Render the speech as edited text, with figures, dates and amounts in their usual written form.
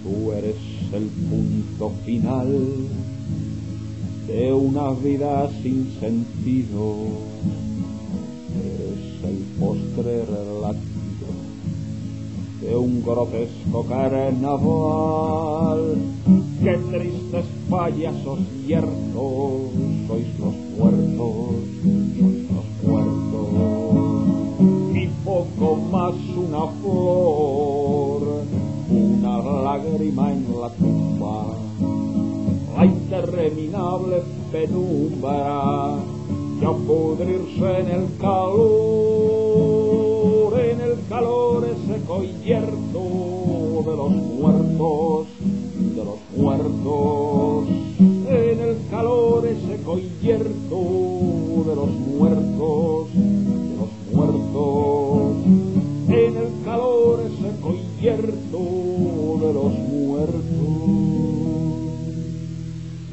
Tú eres el punto final de una vida sin sentido. Eres el postrer latido de un grotesco carnaval. ¡Qué tristes payasos yertos! Sois los muertos, sois los muertos. Y poco más una flor, una lágrima en la tumba, la interminable penumbra y a pudrirse en el calor seco y yerto de los muertos, de los muertos, en el calor seco y yerto de los muertos, de los muertos, en el calor seco y yerto de los muertos.